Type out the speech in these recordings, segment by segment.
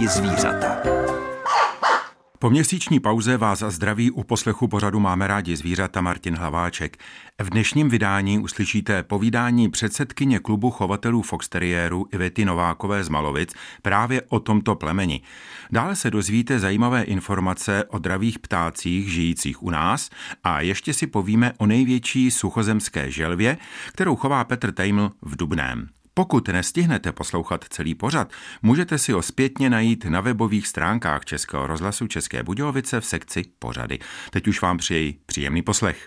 rádi zvířata. Po měsíční pauze vás zdraví u poslechu pořadu Máme rádi zvířata Martin Hlaváček. V dnešním vydání uslyšíte povídání předsedkyně klubu chovatelů foxteriérů Ivety Novákové z Malovic právě o tomto plemeni. Dále se dozvíte zajímavé informace o dravých ptácích žijících u nás a ještě si povíme o největší suchozemské želvě, kterou chová Petr Tejml v Dubném. Pokud nestihnete poslouchat celý pořad, můžete si ho zpětně najít na webových stránkách Českého rozhlasu České Budějovice v sekci Pořady. Teď už vám přeji příjemný poslech.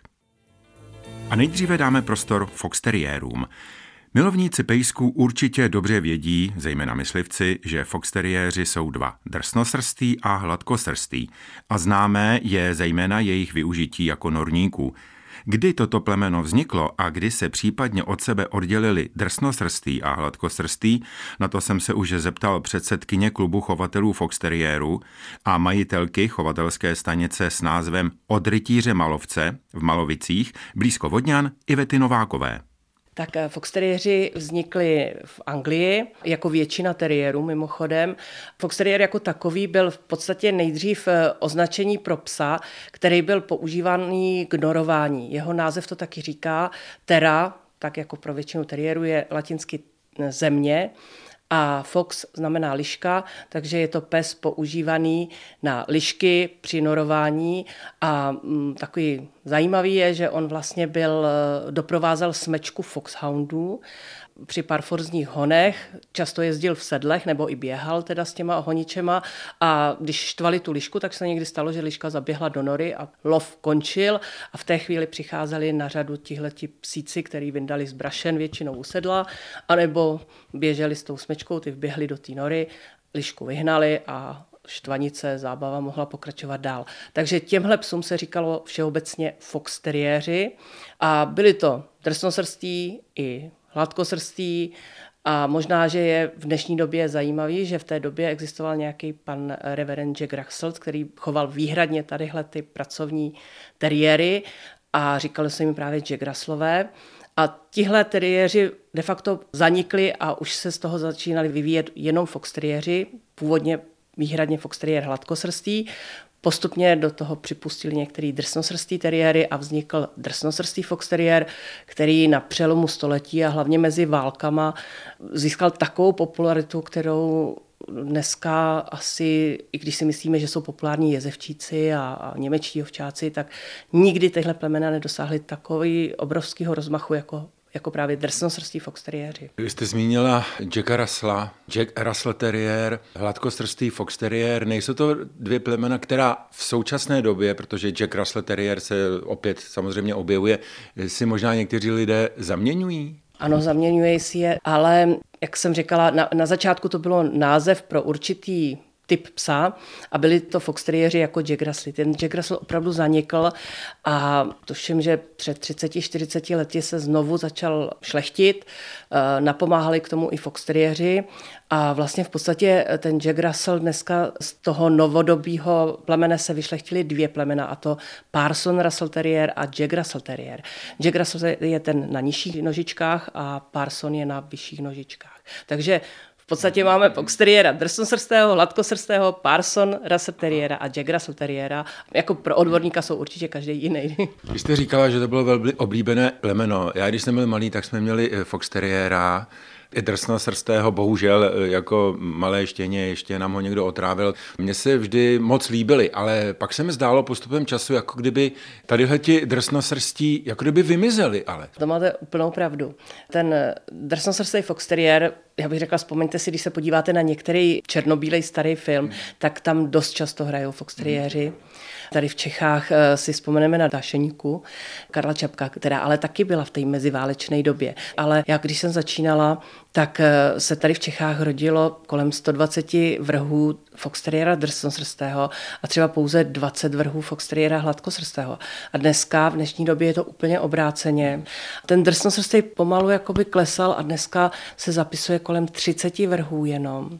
A nejdříve dáme prostor foxteriérům. Milovníci pejsků určitě dobře vědí, zejména myslivci, že foxteriéři jsou dva, drsnosrstý a hladkosrstý. A známé je zejména jejich využití jako norníků. Kdy toto plemeno vzniklo a kdy se případně od sebe oddělili drsnosrstý a hladkosrstý, na to jsem se už zeptal předsedkyně klubu chovatelů foxteriérů a majitelky chovatelské stanice s názvem Od rytíře Malovce v Malovicích blízko Vodňan Ivety Novákové. Tak foxteriéři vznikli v Anglii, jako většina teriérů mimochodem. Foxteriér jako takový byl v podstatě nejdřív označení pro psa, který byl používaný k norování. Jeho název to taky říká. Terra, tak jako pro většinu teriérů, je latinsky země. A fox znamená liška, takže je to pes používaný na lišky při norování a takový zajímavý je, že on vlastně doprovázel smečku foxhoundů při parforzních honech, často jezdil v sedlech nebo i běhal teda s těma honičema a když štvali tu lišku, tak se někdy stalo, že liška zaběhla do nory a lov končil a v té chvíli přicházeli na řadu tihleti psíci, který vyndali z brašen většinou u sedla, anebo běželi s tou smečkou, ty vběhli do té nory, lišku vyhnali a štvanice, zábava mohla pokračovat dál. Takže těmhle psům se říkalo všeobecně foxteriéři a byli to drsnosrstí i hladkosrstý a možná, že je v dnešní době zajímavý, že v té době existoval nějaký pan reverend Jack Russell, který choval výhradně tadyhle ty pracovní teriéry a říkali se jim právě Jack Russellové. A tihle teriéři de facto zanikli a už se z toho začínali vyvíjet jenom foxteriéři, původně výhradně foxteriér hladkosrstý. Postupně do toho připustili některý drsnosrstý teriéry a vznikl drsnosrstý foxteriér, který na přelomu století a hlavně mezi válkama získal takovou popularitu, kterou dneska asi, i když si myslíme, že jsou populární jezevčíci a němečtí ovčáci, tak nikdy tyhle plemena nedosáhly takový obrovského rozmachu jako právě drsnosrstí foxteriéři. Vy jste zmínila Jacka Russella, Jack Russell Terrier, hladkosrstý foxteriér. Nejsou to dvě plemena, která v současné době, protože Jack Russell Terrier se opět samozřejmě objevuje, si možná někteří lidé zaměňují? Ano, zaměňují si je, ale jak jsem říkala, na začátku to bylo název pro určitý typ psa a byli to foxteriéři jako Jack Russell. Ten Jack Russell opravdu zanikl a tuším, že před 30-40 lety se znovu začal šlechtit, napomáhali k tomu i foxteriéři a vlastně v podstatě ten Jack Russell dneska z toho novodobího plemene se vyšlechtili dvě plemena a to Parson Russell Terrier a Jack Russell Terrier. Jack Russell je ten na nižších nožičkách a Parson je na vyšších nožičkách. Takže v podstatě máme foxteriéra drsnosrstého, hladkosrstého, Parson Russell Terriera a Jack Russell Terriera. Jako pro odborníka jsou určitě každý jiný. Vy jste říkala, že to bylo velmi oblíbené plemeno. Já když jsem byl malý, tak jsme měli foxteriéra, drsnosrstého, bohužel jako malé štěně, ještě nám ho někdo otrávil. Mně se vždy moc líbily, ale pak se mi zdálo postupem času, jako kdyby tadyhleti drsnosrstí jako kdyby vymizeli, ale. To máte úplnou pravdu. Ten drsnosrstý foxteriér, já bych řekla, vzpomeňte si, když se podíváte na některý černobílej starý film, tak tam dost často hrajou foxteriéři. Tady v Čechách si vzpomeneme na Dašeňku, Karla Čapka, která ale taky byla v té meziválečné době. Ale já, když jsem začínala, tak se tady v Čechách rodilo kolem 120 vrhů foxteriéra drsnosrstého a třeba pouze 20 vrhů foxteriéra hladkosrstého. A dneska, v dnešní době je to úplně obráceně. Ten drsnosrstý pomalu jakoby klesal a dneska se zapisuje kolem 30 vrhů jenom.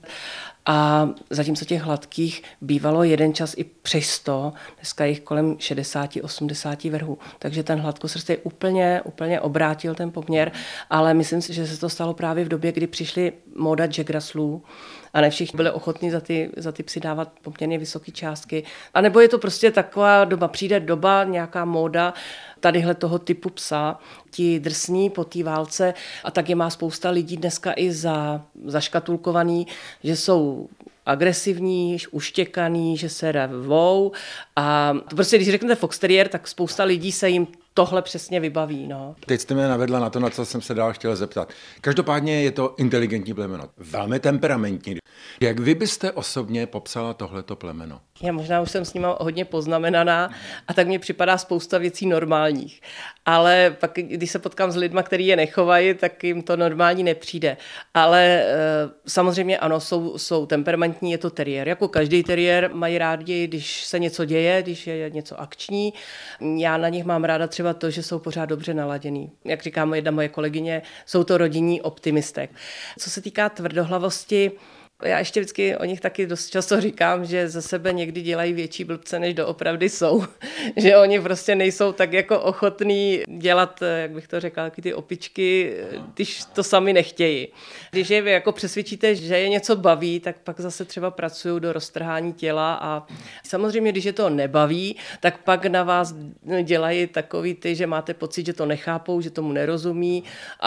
A zatímco těch hladkých bývalo jeden čas i přes 100, dneska jich kolem 60-80 vrhů. Takže ten hladkosrstý úplně obrátil ten poměr, ale myslím si, že se to stalo právě v době, kdy přišly móda Jack Russellů a ne všichni byli ochotní za ty psy dávat poměrně vysoké částky. A nebo je to prostě taková doba, přijde doba, nějaká móda tadyhle toho typu psa, ti drsní po té válce a tak je má spousta lidí dneska i zaškatulkovaný, že jsou agresivní, uštěkaný, že se revou a to prostě, když řeknete fox terrier, tak spousta lidí se jim tohle přesně vybaví. No. Teď jste mě navedla na to, na co jsem se dál chtěl zeptat. Každopádně je to inteligentní plemeno, velmi temperamentní. Jak vy byste osobně popsala tohleto plemeno? Já možná už jsem s nima hodně poznamenaná a tak mně připadá spousta věcí normálních. Ale pak, když se potkám s lidma, kteří je nechovají, tak jim to normální nepřijde. Ale samozřejmě ano, jsou temperamentní, je to teriér. Jako každý teriér mají rádi, když se něco děje, když je něco akční. Já na nich mám ráda třeba to, že jsou pořád dobře naladěný. Jak říká jedna moje kolegyně, jsou to rodinní optimistek. Co se týká tvrdohlavosti, já ještě vždycky o nich taky dost často říkám, že ze sebe někdy dělají větší blbce, než doopravdy jsou. Že oni prostě nejsou tak jako ochotní dělat, jak bych to řekla, ty opičky, když to sami nechtějí. Když je jako přesvědčíte, že je něco baví, tak pak zase třeba pracují do roztrhání těla a samozřejmě, když je to nebaví, tak pak na vás dělají takový ty, že máte pocit, že to nechápou, že tomu nerozumí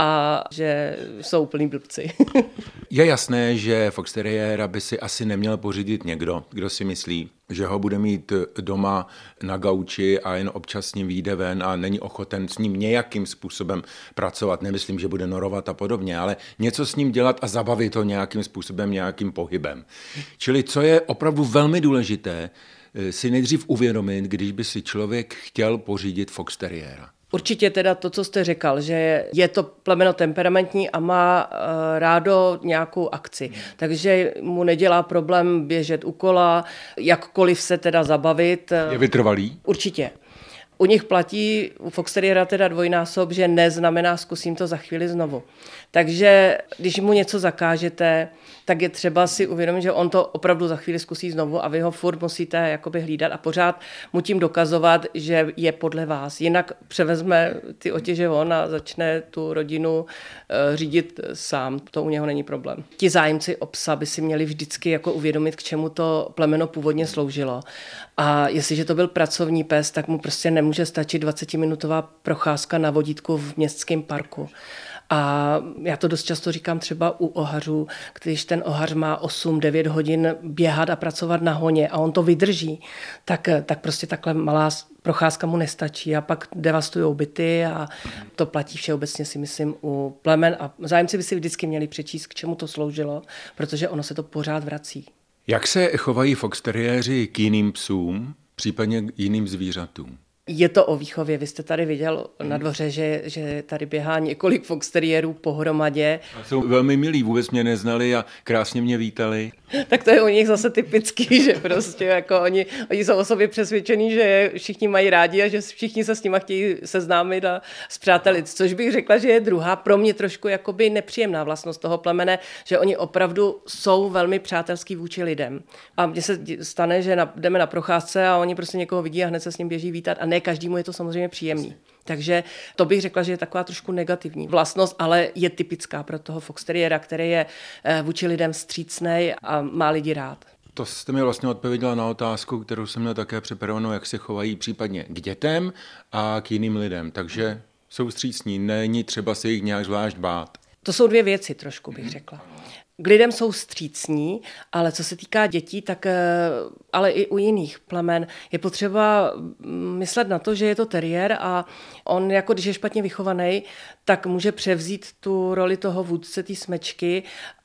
a že jsou úplný blbci. Je jasné, že fox terriéra by si asi neměl pořídit někdo, kdo si myslí, že ho bude mít doma na gauči a jen občas s ním vyjde ven a není ochoten s ním nějakým způsobem pracovat. Nemyslím, že bude norovat a podobně, ale něco s ním dělat a zabavit ho nějakým způsobem, nějakým pohybem. Čili co je opravdu velmi důležité, si nejdřív uvědomit, když by si člověk chtěl pořídit fox terriéra. Určitě teda to, co jste říkal, že je to plemeno temperamentní a má rádo nějakou akci. Takže mu nedělá problém běžet u kola, jakkoliv se teda zabavit. Je vytrvalý? Určitě. U nich platí, u fox terriera teda dvojnásob, že ne znamená zkusím to za chvíli znovu. Takže když mu něco zakážete, tak je třeba si uvědomit, že on to opravdu za chvíli zkusí znovu a vy ho furt musíte jakoby hlídat a pořád mu tím dokazovat, že je podle vás. Jinak převezme ty otěže on a začne tu rodinu řídit sám. To u něho není problém. Ti zájemci o psa by si měli vždycky jako uvědomit, k čemu to plemeno původně sloužilo. A jestliže to byl pracovní pes, tak mu prostě nemůže stačit 20-minutová procházka na vodítku v městském parku. A já to dost často říkám třeba u ohařů, když ten ohař má 8-9 hodin běhat a pracovat na honě a on to vydrží, tak prostě takhle malá procházka mu nestačí a pak devastujou byty a to platí všeobecně si myslím u plemen a zájemci by si vždycky měli přečíst, k čemu to sloužilo, protože ono se to pořád vrací. Jak se chovají fox terriéři k jiným psům, případně k jiným zvířatům? Je to o výchově. Vy jste tady viděl na dvoře, že tady běhá několik fox terriérů pohromadě. A jsou velmi milí, vůbec mě neznali a krásně mě vítali. Tak to je u nich zase typický, že prostě jako oni jsou o sobě přesvědčení, že je všichni mají rádi a že všichni se s nima chtějí seznámit a zpřátelit. Což bych řekla, že je druhá pro mě trošku jakoby nepříjemná vlastnost toho plemene, že oni opravdu jsou velmi přátelský vůči lidem. A mně se stane, že jdeme na procházce a oni prostě někoho vidí a hned se s ním běží vítat a ne každému je to samozřejmě příjemný. Takže to bych řekla, že je taková trošku negativní vlastnost, ale je typická pro toho fox terriéra, který je vůči lidem vstřícnej a má lidi rád. To jste mi vlastně odpověděla na otázku, kterou jsem měl také připravenou, jak se chovají případně k dětem a k jiným lidem. Takže jsou vstřícní, není třeba se jich nějak zvlášť bát. To jsou dvě věci trošku, bych řekla. K lidem jsou vstřícní, ale co se týká dětí, tak ale i u jiných plemen je potřeba myslet na to, že je to teriér a on, jako když je špatně vychovaný, tak může převzít tu roli toho vůdce, té smečky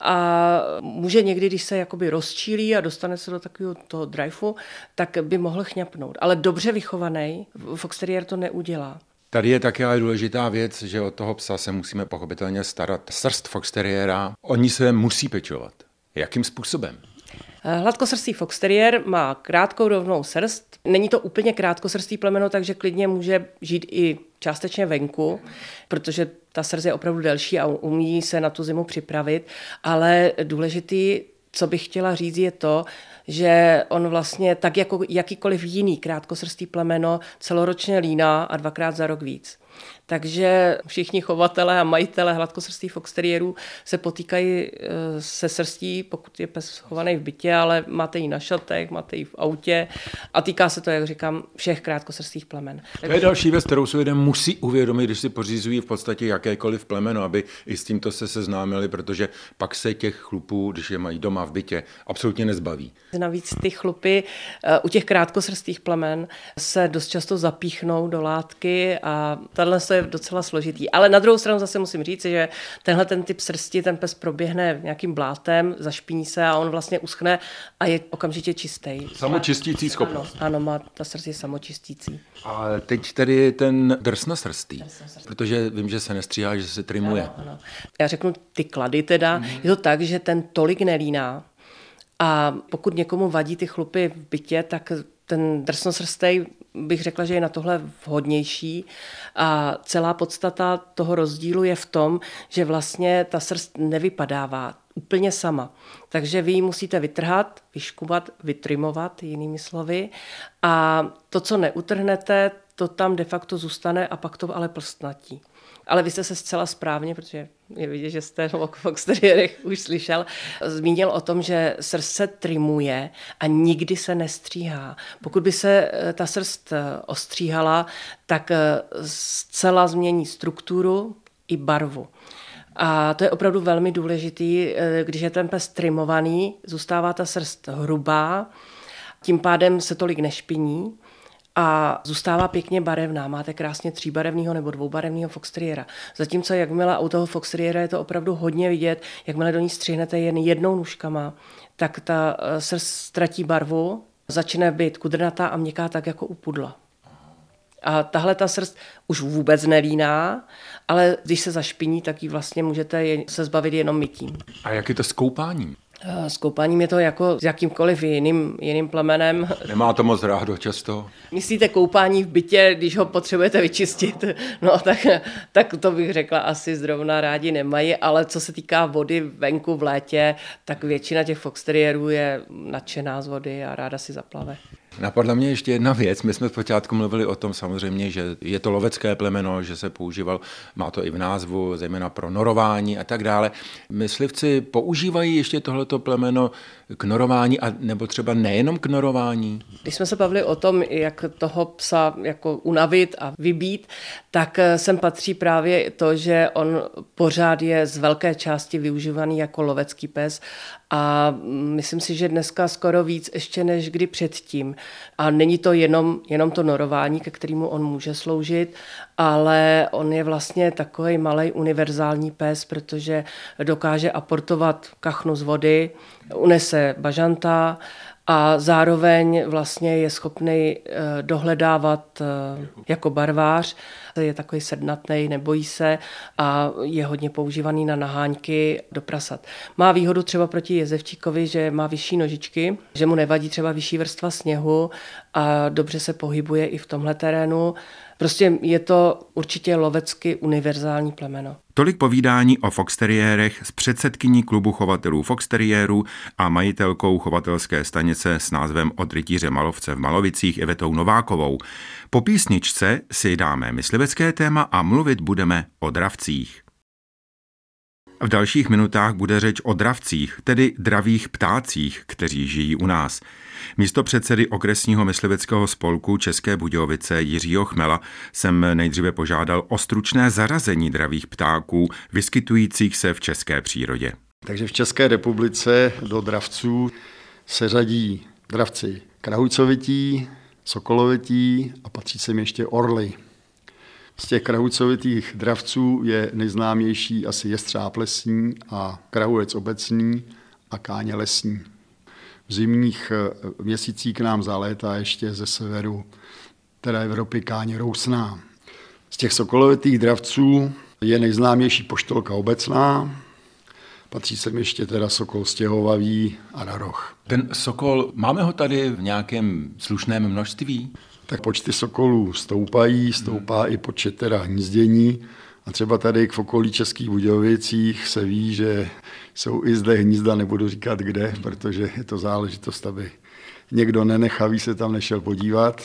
a může někdy, když se jakoby rozčílí a dostane se do takového toho driveu, tak by mohl chňapnout. Ale dobře vychovaný fox terriér to neudělá. Tady je také ale důležitá věc, že od toho psa se musíme pochopitelně starat. Srst fox terriéra, oni se musí pečovat. Jakým způsobem? Hladkosrstý fox terriér má krátkou rovnou srst. Není to úplně krátkosrstý plemeno, takže klidně může žít i částečně venku, protože ta srst je opravdu delší a umí se na tu zimu připravit. Ale důležitý, co bych chtěla říct, je to, že on vlastně tak jako jakýkoliv jiný krátkosrstý plemeno celoročně líná a 2krát za rok víc. Takže všichni chovatelé a majitelé hladkosrstých foxteriérů se potýkají se srstí, pokud je pes chovaný v bytě, ale máte ji na šatech, máte ji v autě a týká se to, jak říkám, všech krátkosrstých plemen. To je další věc, kterou si lidé musí uvědomit, když si pořizují v podstatě jakékoliv plemeno, aby i s tímto se seznámili, protože pak se těch chlupů, když je mají doma v bytě, absolutně nezbaví. Navíc ty chlupy u těch krátkosrstých plemen se dost často zapíchnou do látky a tahle je docela složitý. Ale na druhou stranu zase musím říct, že tenhle ten typ srsti, ten pes proběhne nějakým blátem, zašpiní se a on vlastně uschne a je okamžitě čistý. Samočistící schopnost. Ano, má ta srst je samočistící. A teď tady je ten drsnosrstý, protože vím, že se nestříhá, že se trimuje. Ano. Já řeknu ty klady teda. Je to tak, že ten tolik nelíná a pokud někomu vadí ty chlupy v bytě, tak ten drsnosrstej bych řekla, že je na tohle vhodnější a celá podstata toho rozdílu je v tom, že vlastně ta srst nevypadává úplně sama. Takže vy ji musíte vytrhat, vyškubat, vytrimovat, jinými slovy. A to, co neutrhnete, to tam de facto zůstane a pak to ale plstnatí. Ale vy jste se zcela správně, protože je vidět, že jste o foxteriérech už slyšel, zmínil o tom, že srst se trimuje a nikdy se nestříhá. Pokud by se ta srst ostříhala, tak zcela změní strukturu i barvu. A to je opravdu velmi důležitý, když je ten pes trimovaný, zůstává ta srst hrubá, tím pádem se tolik nešpiní a zůstává pěkně barevná. Máte krásně 3barevného nebo 2barevného foxteriéra. Zatímco jakmile u toho foxteriéra je to opravdu hodně vidět, jakmile do ní střihnete jen jednou nůžkama, tak ta srst ztratí barvu, začne být kudrnatá a měkká tak jako u pudla. A tahle ta srst už vůbec nelíná, ale když se zašpiní, tak ji vlastně můžete se zbavit jenom mytím. A jak je to s koupáním? S koupáním je to jako s jakýmkoliv jiným plemenem. Nemá to moc rádo často? Myslíte koupání v bytě, když ho potřebujete vyčistit? No tak to bych řekla asi zrovna rádi nemají, ale co se týká vody venku v létě, tak většina těch foxteriérů je nadšená z vody a ráda si zaplave. Napadla mě ještě jedna věc. My jsme v počátku mluvili o tom samozřejmě, že je to lovecké plemeno, že se používal, má to i v názvu, zejména pro norování a tak dále. Myslivci používají ještě tohleto plemeno k norování a nebo třeba nejenom k norování? Když jsme se bavili o tom, jak toho psa jako unavit a vybít, tak sem patří právě to, že on pořád je z velké části využívaný jako lovecký pes a myslím si, že dneska skoro víc ještě než kdy předtím. A není to jenom to norování, ke kterému on může sloužit, ale on je vlastně takový malej univerzální pes, protože dokáže aportovat kachnu z vody, unese bažanta a zároveň vlastně je schopný dohledávat jako barvář. Je takový sednatnej, nebojí se a je hodně používaný na naháňky do prasat. Má výhodu třeba proti jezevčíkovi, že má vyšší nožičky, že mu nevadí třeba vyšší vrstva sněhu a dobře se pohybuje i v tomhle terénu. Prostě je to určitě lovecky univerzální plemeno. Tolik povídání o foxteriérech s předsedkyní klubu chovatelů foxteriérů a majitelkou chovatelské stanice s názvem Od rytíře Malovce v Malovicích Ivetou Novákovou. Po písničce si dáme myslivecké téma a mluvit budeme o dravcích. V dalších minutách bude řeč o dravcích, tedy dravých ptácích, kteří žijí u nás. Místopředsedy okresního mysliveckého spolku České Budějovice Jiřího Chmela jsem nejdříve požádal o stručné zařazení dravých ptáků vyskytujících se v české přírodě. Takže v České republice do dravců se řadí dravci krahujcovití, sokolovití a patří sem ještě orly. Z těch krahujcovitých dravců je nejznámější asi jestřáb lesní a krahulec obecný a káně lesní. V zimních měsících k nám zalétá ještě ze severu teda Evropy káně rousná. Z těch sokolovitých dravců je nejznámější poštolka obecná, patří sem ještě teda sokol stěhovavý a raroch. Ten sokol, máme ho tady v nějakém slušném množství? Tak počty sokolů stoupá i počet teda hnízdění A třeba tady v okolí Českých Budějovicích se ví, že jsou i zde hnízda, nebudu říkat kde, protože je to záležitost, aby někdo nenechavý se tam nešel podívat.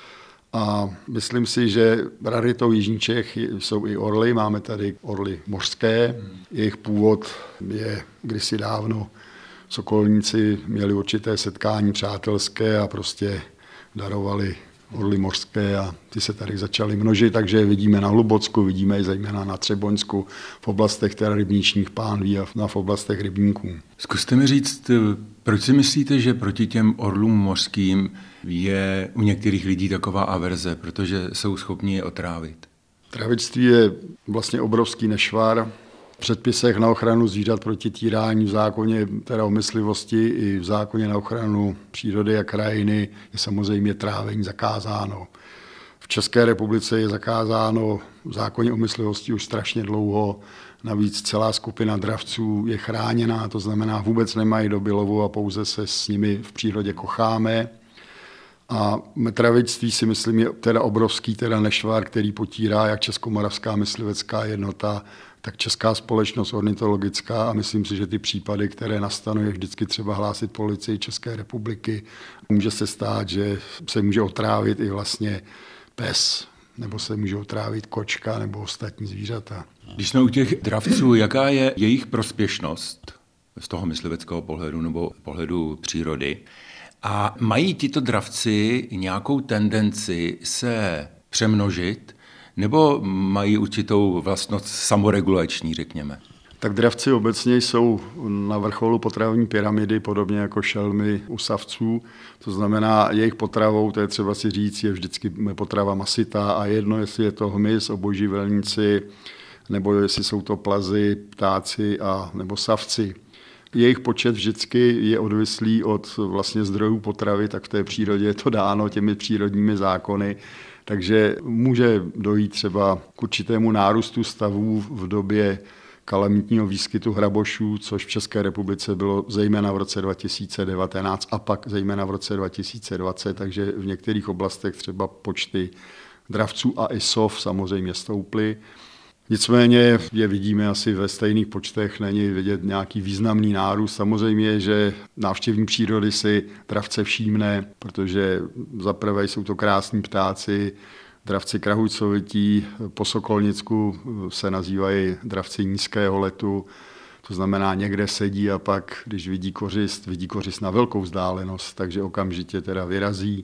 A myslím si, že raritou jižní Čech jsou i orly. Máme tady orly mořské. Jejich původ je kdysi dávno. Sokolníci měli určité setkání přátelské a prostě darovali orly mořské a ty se tady začaly množit, takže vidíme na Hlubocku, vidíme i zejména na Třeboňsku, v oblastech teda rybničních pánví a v oblastech rybníků. Zkuste mi říct, proč si myslíte, že proti těm orlům mořským je u některých lidí taková averze, protože jsou schopni je otrávit? Travictví je vlastně obrovský nešvar. V předpisech na ochranu zvířat proti týrání v zákoně teda o myslivosti i v zákoně na ochranu přírody a krajiny je samozřejmě trávení zakázáno. V České republice je zakázáno v zákoně o myslivosti už strašně dlouho. Navíc celá skupina dravců je chráněná, to znamená vůbec nemají doby lovu a pouze se s nimi v přírodě kocháme. A travictví si myslím je teda obrovský nešvar, který potírá jak Českomoravská myslivecká jednota, tak Česká společnost ornitologická a myslím si, že ty případy, které nastanou, je vždycky třeba hlásit policii České republiky. Může se stát, že se může otrávit i vlastně pes, nebo se může otrávit kočka nebo ostatní zvířata. Když jsme u těch dravců, jaká je jejich prospěšnost z toho mysliveckého pohledu nebo pohledu přírody? A mají tito dravci nějakou tendenci se přemnožit, nebo mají určitou vlastnost samoregulační, řekněme? Tak dravci obecně jsou na vrcholu potravní pyramidy, podobně jako šelmy u savců. To znamená, jejich potravou, to je třeba si říct, je vždycky potrava masitá a jedno, jestli je to hmyz, obojživelníci, nebo jestli jsou to plazy, ptáci a nebo savci. Jejich počet vždycky je odvislý od vlastně zdrojů potravy, tak v té přírodě je to dáno těmi přírodními zákony. Takže může dojít třeba k určitému nárůstu stavů v době kalamitního výskytu hrabošů, což v České republice bylo zejména v roce 2019 a pak zejména v roce 2020, takže v některých oblastech třeba počty dravců a i sov samozřejmě stouply. Nicméně je vidíme asi ve stejných počtech, není vidět nějaký významný nárůst. Samozřejmě, že návštěvník přírody si dravce všímne, protože zaprvé jsou to krásní ptáci, dravci krahujcovití, po Sokolnicku se nazývají dravci nízkého letu, to znamená někde sedí a pak, když vidí kořist na velkou vzdálenost, takže okamžitě teda vyrazí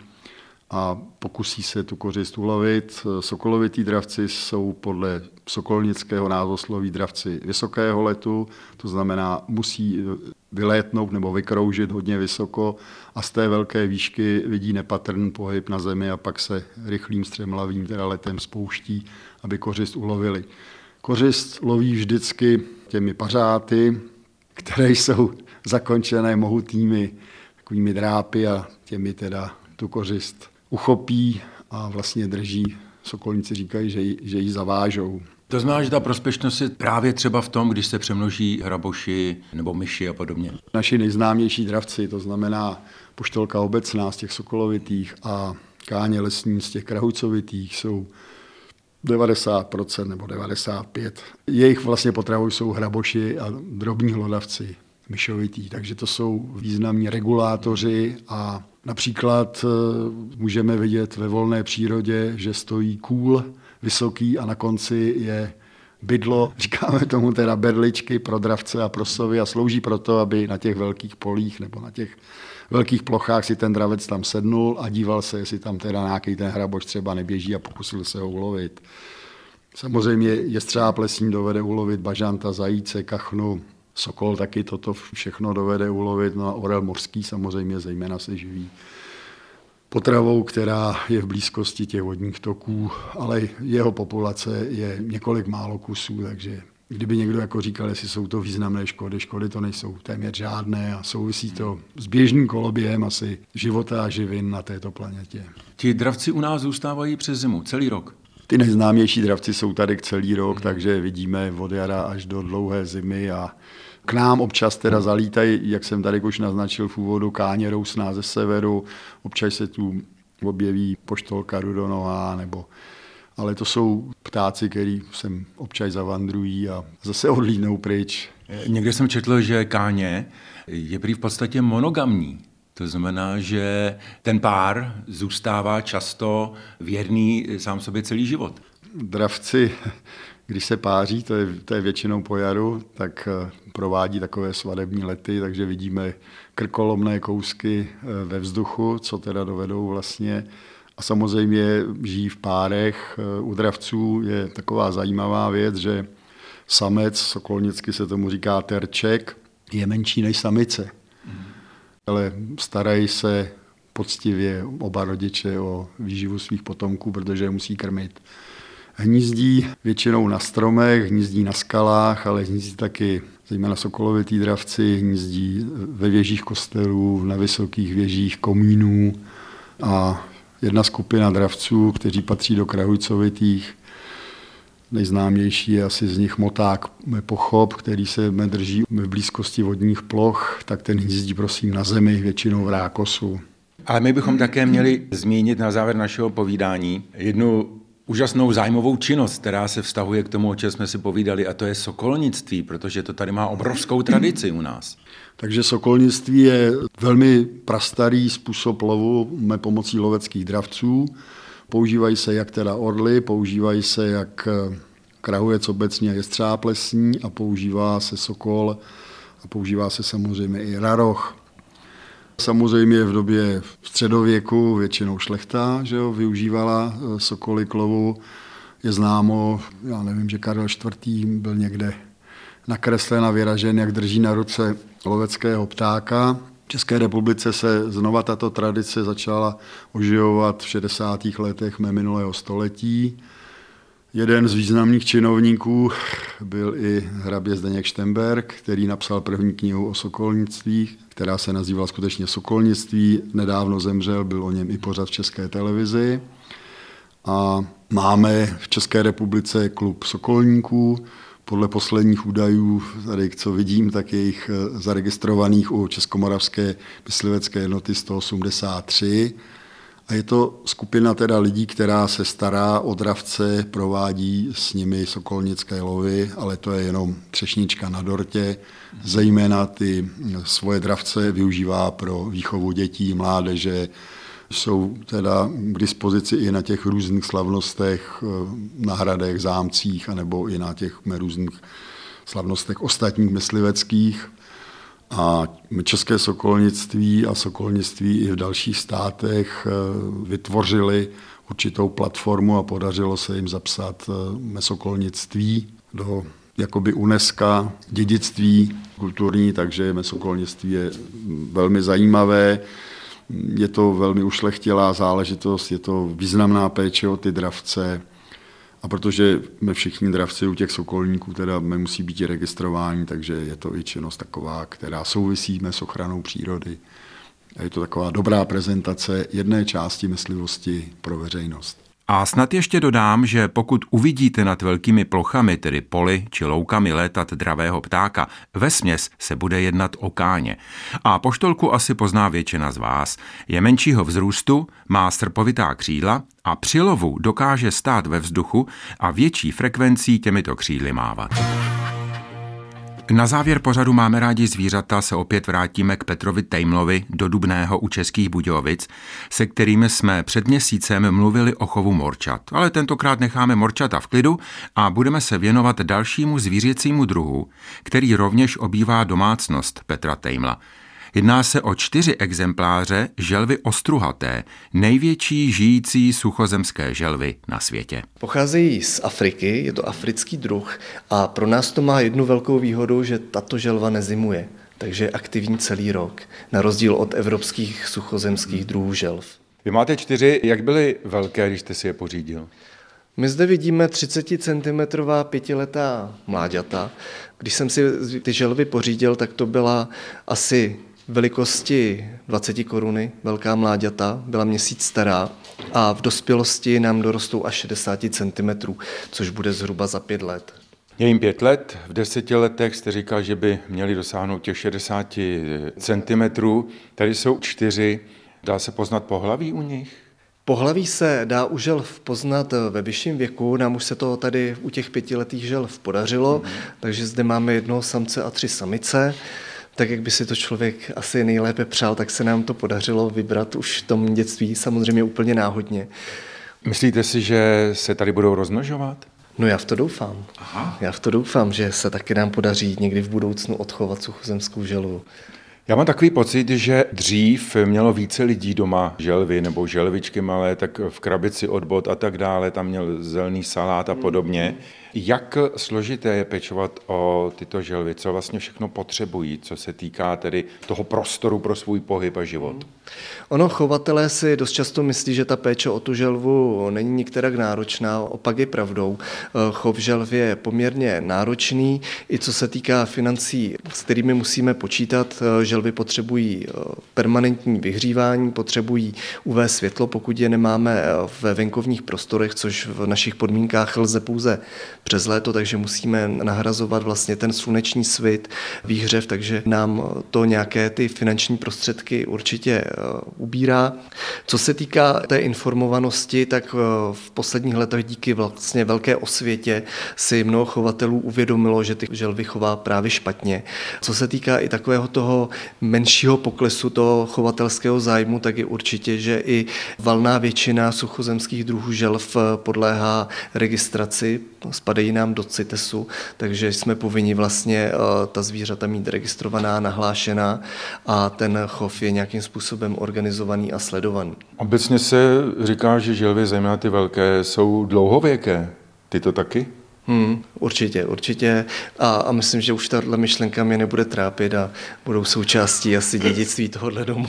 a pokusí se tu kořist ulovit. Sokolovití dravci jsou podle sokolnického názvosloví dravci vysokého letu, to znamená musí vylétnout nebo vykroužit hodně vysoko a z té velké výšky vidí nepatrný pohyb na zemi a pak se rychlým střemlavým letem spouští, aby kořist ulovili. Kořist loví vždycky těmi pařáty, které jsou zakončené mohutnými takovými drápy a těmi teda tu kořist uchopí a vlastně drží. Sokolníci říkají, že ji zavážou. To znamená, že ta prospěšnost je právě třeba v tom, když se přemnoží hraboši nebo myši a podobně. Naši nejznámější dravci, to znamená poštolka obecná z těch sokolovitých a káně lesní z těch krahujcovitých jsou 90% nebo 95%. Jejich vlastně potravou jsou hraboši a drobní hlodavci, myšovití, takže to jsou významní regulátoři a například můžeme vidět ve volné přírodě, že stojí kůl vysoký a na konci je bydlo, říkáme tomu teda berličky pro dravce a pro sovy a slouží proto, aby na těch velkých polích nebo na těch velkých plochách si ten dravec tam sednul a díval se, jestli tam teda nějaký ten hraboš třeba neběží a pokusil se ho ulovit. Samozřejmě jestřáb lesní dovede ulovit bažanta, zajíce, kachnu, sokol taky toto všechno dovede ulovit, no a orel mořský samozřejmě zejména se živí potravou, která je v blízkosti těch vodních toků, ale jeho populace je několik málo kusů, takže kdyby někdo jako říkal, jestli jsou to významné škody to nejsou téměř žádné a souvisí to s běžným koloběhem asi života a živin na této planetě. Ti dravci u nás zůstávají přes zimu, celý rok. Ty nejznámější dravci jsou tady celý rok, takže vidíme od jara až do dlouhé zimy a k nám občas teda zalítají, jak jsem tady už naznačil v úvodu, káně rousná ze severu, občas se tu objeví poštolka rudonohá nebo ale to jsou ptáci, který sem občas zavandrují a zase odlídnou pryč. Někde jsem četl, že káně je prý v podstatě monogamní. To znamená, že ten pár zůstává často věrný sám sobě celý život. Dravci, když se páří, to je většinou po jaru, tak provádí takové svadební lety, takže vidíme krkolomné kousky ve vzduchu, co teda dovedou vlastně. A samozřejmě žijí v párech. U dravců je taková zajímavá věc, že samec, sokolnicky se tomu říká terček, je menší než samice. Ale starají se poctivě oba rodiče o výživu svých potomků, protože je musí krmit. Hnízdí většinou na stromech, hnízdí na skalách, ale hnízdí taky zejména sokolovití dravci, hnízdí ve věžích kostelů, na vysokých věžích komínů. A jedna skupina dravců, kteří patří do krahujcovitých, nejznámější je asi z nich moták mepochop, který se drží v blízkosti vodních ploch, tak ten hnízdí prosím na zemi, většinou v rákosu. Ale my bychom také měli zmínit na závěr našeho povídání jednu úžasnou zájmovou činnost, která se vztahuje k tomu, o čem jsme si povídali, a to je sokolnictví, protože to tady má obrovskou tradici u nás. Takže sokolnictví je velmi prastarý způsob lovu pomocí loveckých dravců. Používají se jak teda orly, používají se jak krahujec obecně a jestřáb lesní a používá se sokol a používá se samozřejmě i raroch. Samozřejmě v době středověku většinou šlechta, že jo, využívala sokoly k lovu. Je známo, já nevím, že Karel IV. Byl někde nakreslen a vyražen, jak drží na ruce loveckého ptáka. V České republice se znova tato tradice začala oživovat v 60. letech minulého století. Jeden z významných činovníků byl i hrabě Zdeněk Štemberk, který napsal první knihu o sokolnictví, která se nazývala skutečně Sokolnictví. Nedávno zemřel, byl o něm i pořad v České televizi. A máme v České republice klub sokolníků. Podle posledních údajů, tady co vidím, tak je jich zaregistrovaných u Českomoravské myslivecké jednoty 183. A je to skupina teda lidí, která se stará o dravce, provádí s nimi sokolnické lovy, ale to je jenom třešnička na dortě. Zejména ty svoje dravce využívá pro výchovu dětí, mládeže. Jsou teda k dispozici i na těch různých slavnostech, na hradech, zámcích, anebo i na těch různých slavnostech ostatních mysliveckých. A české sokolnictví a sokolnictví i v dalších státech vytvořili určitou platformu a podařilo se jim zapsat mesokolnictví do jakoby UNESCO dědictví kulturní, takže mesokolnictví je velmi zajímavé. Je to velmi ušlechtilá záležitost, je to významná péče o ty dravce. A protože my všichni dravci u těch sokolníků teda musí být registrováni, takže je to i činnost taková, která souvisí s ochranou přírody. A je to taková dobrá prezentace jedné části myslivosti pro veřejnost. A snad ještě dodám, že pokud uvidíte nad velkými plochami, tedy poli či loukami létat dravého ptáka, vesměs se bude jednat o káně. A poštolku asi pozná většina z vás. Je menšího vzrůstu, má srpovitá křídla a při lovu dokáže stát ve vzduchu a větší frekvencí těmito křídly mávat. Na závěr pořadu Máme rádi zvířata se opět vrátíme k Petrovi Tejmlovi do Dubného u Českých Budějovic, se kterými jsme před měsícem mluvili o chovu morčat. Ale tentokrát necháme morčata v klidu a budeme se věnovat dalšímu zvířecímu druhu, který rovněž obývá domácnost Petra Tejmla. Jedná se o 4 exempláře želvy ostruhaté, největší žijící suchozemské želvy na světě. Pocházejí z Afriky, je to africký druh a pro nás to má jednu velkou výhodu, že tato želva nezimuje, takže je aktivní celý rok, na rozdíl od evropských suchozemských druhů želv. Vy máte 4, jak byly velké, když jste si je pořídil? My zde vidíme 30 cm 5letá mláďata. Když jsem si ty želvy pořídil, tak to byla asi velikosti 20 koruny, velká mláďata, byla měsíc stará a v dospělosti nám dorostou až 60 cm, což bude zhruba za 5 let. Je jim 5 let, v 10 letech jste říkal, že by měli dosáhnout těch 60 cm. Tady jsou 4, dá se poznat pohlaví u nich? Pohlaví se dá u želv poznat ve vyšším věku, nám už se to tady u těch 5letých želv podařilo, takže zde máme jednoho samce a 3 samice. Tak jak by si to člověk asi nejlépe přál, tak se nám to podařilo vybrat už v tom dětství, samozřejmě úplně náhodně. Myslíte si, že se tady budou rozmnožovat? No já v to doufám. Aha. Já v to doufám, že se taky nám podaří někdy v budoucnu odchovat suchozemskou želvu. Já mám takový pocit, že dřív mělo více lidí doma želvy nebo želvičky malé, tak v krabici od bot a tak dále, tam měl zelený salát a podobně. Jak složité je pečovat o tyto želvy? Co vlastně všechno potřebují, co se týká tedy toho prostoru pro svůj pohyb a život? Ono, chovatelé si dost často myslí, že ta péče o tu želvu není nikterak náročná, opak je pravdou. Chov želv je poměrně náročný, i co se týká financí, s kterými musíme počítat. Želvy potřebují permanentní vyhřívání, potřebují UV světlo, pokud je nemáme ve venkovních prostorech, což v našich podmínkách lze pouze přes léto, takže musíme nahrazovat vlastně ten sluneční svit, výhřev, takže nám to nějaké ty finanční prostředky určitě ubírá. Co se týká té informovanosti, tak v posledních letech díky vlastně velké osvětě si mnoho chovatelů uvědomilo, že ty želvy chová právě špatně. Co se týká i takového toho menšího poklesu toho chovatelského zájmu, tak je určitě, že i valná většina suchozemských druhů želv podléhá registraci, spadají nám do CITESu, takže jsme povinni vlastně ta zvířata mít registrovaná, nahlášená a ten chov je nějakým způsobem organizovaný a sledovaný. Obecně se říká, že želvy, zejména ty velké, jsou dlouhověké. Ty to taky? Určitě. A myslím, že už tahle myšlenka mě nebude trápit a budou součástí asi dědictví tohohle domu.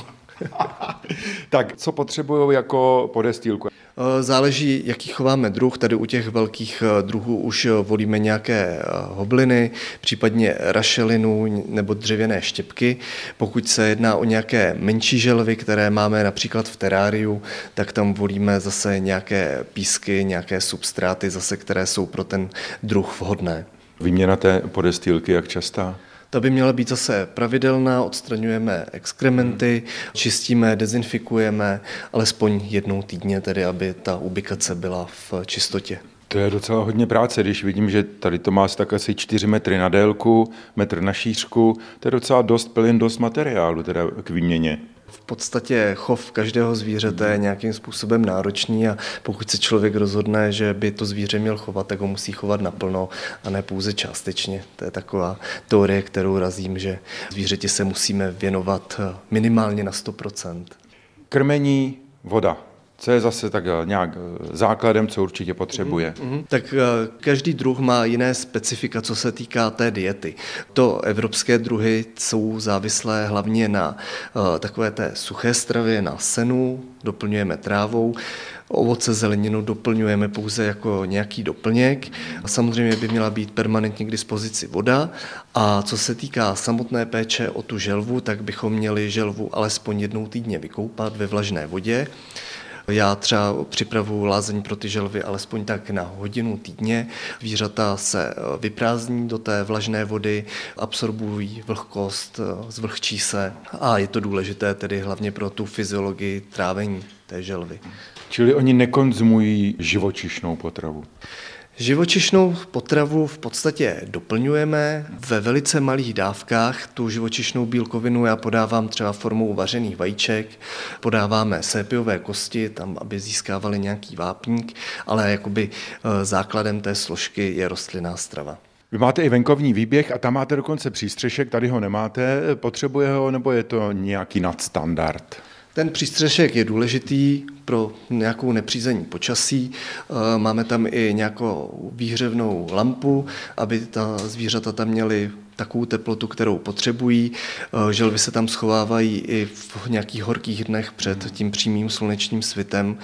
Tak, co potřebují jako podestýlku? Záleží, jaký chováme druh. Tady u těch velkých druhů už volíme nějaké hobliny, případně rašelinu nebo dřevěné štěpky. Pokud se jedná o nějaké menší želvy, které máme například v teráriu, tak tam volíme zase nějaké písky, nějaké substráty, zase, které jsou pro ten druh vhodné. Výměna té podestýlky, jak častá? Ta by měla být zase pravidelná, odstraňujeme exkrementy, čistíme, dezinfikujeme, alespoň jednou týdně, tedy aby ta ubikace byla v čistotě. To je docela hodně práce, když vidím, že tady to má tak asi 4 metry na délku, metr na šířku, to je docela dost plyn, dost materiálu teda k výměně. V podstatě chov každého zvířete je nějakým způsobem náročný a pokud se člověk rozhodne, že by to zvíře měl chovat, tak ho musí chovat naplno a ne pouze částečně. To je taková teorie, kterou razím, že zvířeti se musíme věnovat minimálně na 100%. Krmení, voda. Co je zase tak nějak základem, co určitě potřebuje? Tak každý druh má jiné specifika, co se týká té diety. To evropské druhy jsou závislé hlavně na takové té suché stravě, na senu, doplňujeme trávou. Ovoce, zeleninu doplňujeme pouze jako nějaký doplněk. A samozřejmě by měla být permanentně k dispozici voda. A co se týká samotné péče o tu želvu, tak bychom měli želvu alespoň jednou týdně vykoupat ve vlažné vodě. Já třeba připravuji lázeň pro ty želvy alespoň tak na hodinu týdně. Zvířata se vyprázdní do té vlažné vody, absorbují vlhkost, zvlhčí se a je to důležité tedy hlavně pro tu fyziologii trávení té želvy. Čili oni nekonzumují živočišnou potravu? Živočišnou potravu v podstatě doplňujeme ve velice malých dávkách. Tu živočišnou bílkovinu já podávám třeba formou vařených vajíček, podáváme sépiové kosti, tam, aby získávali nějaký vápník, ale jakoby základem té složky je rostlinná strava. Vy máte i venkovní výběh a tam máte dokonce přístřešek, tady ho nemáte. Potřebuje ho, nebo je to nějaký nadstandard? Ten přístřešek je důležitý pro nějakou nepřízeň počasí. Máme tam i nějakou výhřevnou lampu, aby ta zvířata tam měly takovou teplotu, kterou potřebují. Želvy se tam schovávají i v nějakých horkých dnech před tím přímým slunečním svitem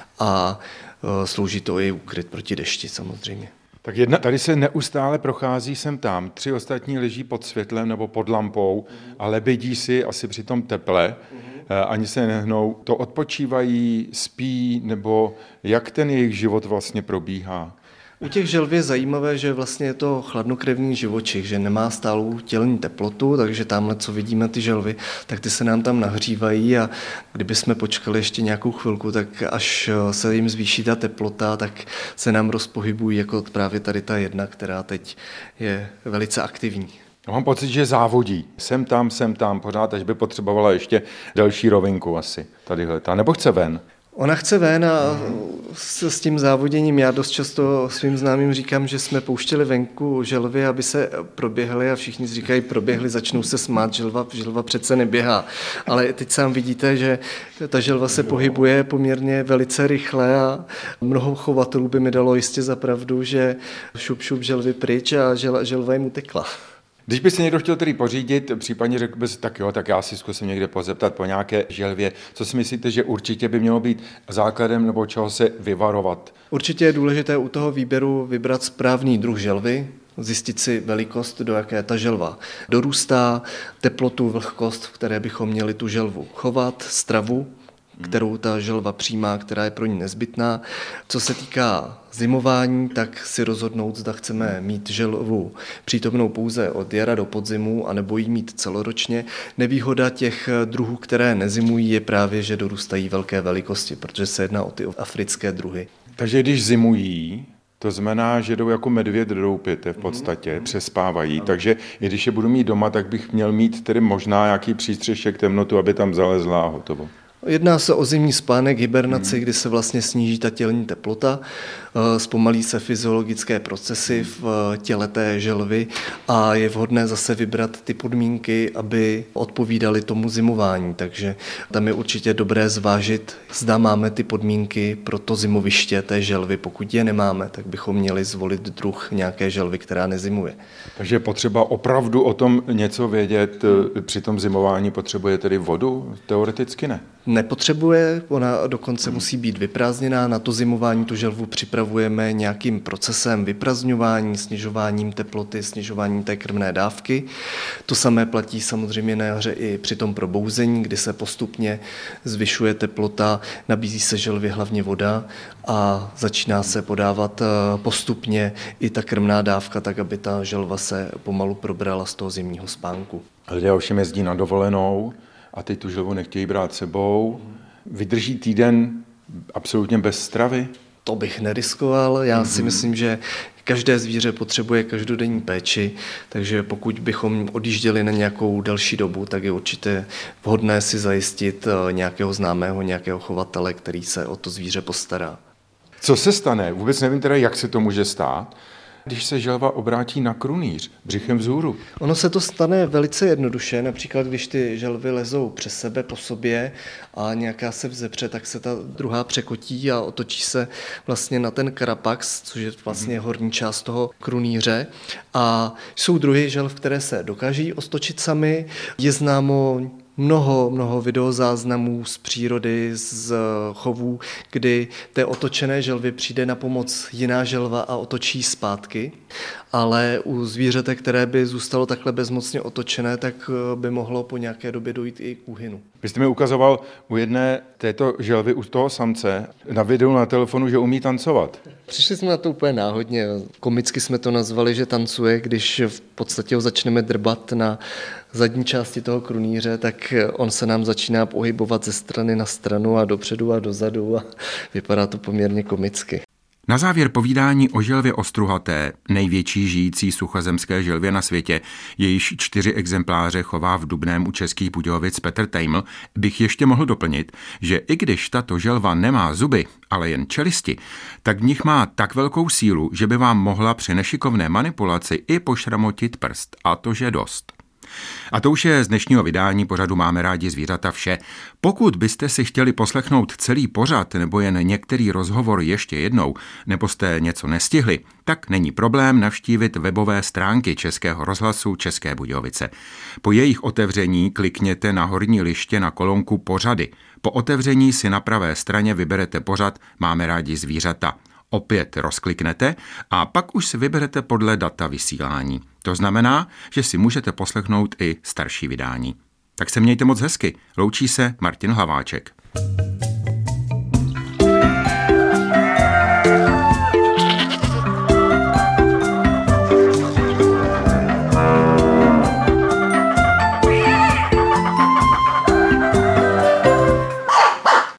a slouží to i úkryt proti dešti samozřejmě. Tak jedna tady se neustále prochází sem tam, 3 ostatní leží pod světlem nebo pod lampou a lebedí si asi při tom teple, ani se nehnou. To odpočívají, spí, nebo jak ten jejich život vlastně probíhá? U těch želv je zajímavé, že vlastně je to chladnokrevný živočich, že nemá stálou tělní teplotu, takže tamhle, co vidíme ty želvy, tak ty se nám tam nahřívají a kdyby jsme počkali ještě nějakou chvilku, tak až se jim zvýší ta teplota, tak se nám rozpohybují jako právě tady ta jedna, která teď je velice aktivní. Mám pocit, že závodí. Sem tam, pořád, až by potřebovala ještě delší rovinku asi tadyhle. Nebo chce ven? Ona chce ven a s tím závoděním já dost často svým známým říkám, že jsme pouštěli venku želvy, aby se proběhly a všichni říkají proběhly, začnou se smát, želva přece neběhá. Ale teď sám vidíte, že ta želva se pohybuje poměrně velice rychle a mnoho chovatelů by mi dalo jistě za pravdu, že šup želvy pryč a želva jim utekla. Když by se někdo chtěl tedy pořídit, případně řekl by si, tak jo, tak já si zkusím někde pozeptat po nějaké želvě. Co si myslíte, že určitě by mělo být základem nebo čeho se vyvarovat? Určitě je důležité u toho výběru vybrat správný druh želvy, zjistit si velikost, do jaké ta želva dorůstá, teplotu, vlhkost, v které bychom měli tu želvu chovat, stravu, kterou ta želva přijímá, která je pro ní nezbytná. Co se týká zimování, tak si rozhodnout, zda chceme mít želvu přítomnou pouze od jara do podzimu, anebo ji mít celoročně. Nevýhoda těch druhů, které nezimují, je právě, že dorůstají velké velikosti, protože se jedná o ty africké druhy. Takže když zimují, to znamená, že jdou jako medvěd do doupěte v podstatě, přespávají, takže i když je budu mít doma, tak bych měl mít tedy možná nějaký přístřešek temnotu, aby tam zalezla a hotovo. Jedná se o zimní spánek, hibernaci, kdy se vlastně sníží ta tělní teplota, zpomalí se fyziologické procesy v těle té želvy a je vhodné zase vybrat ty podmínky, aby odpovídaly tomu zimování. Takže tam je určitě dobré zvážit, zda máme ty podmínky pro to zimoviště té želvy. Pokud je nemáme, tak bychom měli zvolit druh nějaké želvy, která nezimuje. Takže je potřeba opravdu o tom něco vědět, při tom zimování potřebuje tedy vodu? Teoreticky ne. Nepotřebuje, ona dokonce musí být vyprázdněná. Na to zimování tu želvu připravujeme nějakým procesem vyprazňování, snižováním teploty, snižováním té krmné dávky. To samé platí samozřejmě na jaře i při tom probouzení, kdy se postupně zvyšuje teplota, nabízí se želvě hlavně voda a začíná se podávat postupně i ta krmná dávka, tak aby ta želva se pomalu probrala z toho zimního spánku. Lidé ovšem jezdí na dovolenou a teď tu želvu nechtějí brát sebou. Vydrží týden absolutně bez stravy? To bych neriskoval. Já si myslím, že každé zvíře potřebuje každodenní péči, takže pokud bychom odjížděli na nějakou delší dobu, tak je určitě vhodné si zajistit nějakého známého, nějakého chovatele, který se o to zvíře postará. Co se stane? Vůbec nevím teda, jak se to může stát, když se želva obrátí na krunýř, břichem vzhůru. Ono se to stane velice jednoduše, například když ty želvy lezou přes sebe po sobě a nějaká se vzepře, tak se ta druhá překotí a otočí se vlastně na ten karapax, což je vlastně horní část toho krunýře. A jsou druhy želv, které se dokáží ostočit sami. Je známo mnoho videozáznamů z přírody, z chovů, kdy té otočené želvy přijde na pomoc jiná želva a otočí zpátky, ale u zvířete, které by zůstalo takhle bezmocně otočené, tak by mohlo po nějaké době dojít i k úhynu. Vy jste mi ukazoval u jedné této želvy, u toho samce, na videu na telefonu, že umí tancovat. Přišli jsme na to úplně náhodně. Komicky jsme to nazvali, že tancuje, když v podstatě ho začneme drbat na zadní části toho krunýře, tak on se nám začíná pohybovat ze strany na stranu a dopředu a dozadu a vypadá to poměrně komicky. Na závěr povídání o želvě ostruhaté, největší žijící suchozemské želvě na světě, jejíž 4 exempláře chová v Dubném u Českých Budějovic Petr Tejml, bych ještě mohl doplnit, že i když tato želva nemá zuby, ale jen čelisti, tak v nich má tak velkou sílu, že by vám mohla při nešikovné manipulaci i pošramotit prst, a to že dost. A to už je z dnešního vydání pořadu Máme rádi zvířata vše. Pokud byste si chtěli poslechnout celý pořad nebo jen některý rozhovor ještě jednou, nebo jste něco nestihli, tak není problém navštívit webové stránky Českého rozhlasu České Budějovice. Po jejich otevření klikněte na horní liště na kolonku Pořady. Po otevření si na pravé straně vyberete pořad Máme rádi zvířata. Opět rozkliknete a pak už si vyberete podle data vysílání. To znamená, že si můžete poslechnout i starší vydání. Tak se mějte moc hezky. Loučí se Martin Hlaváček.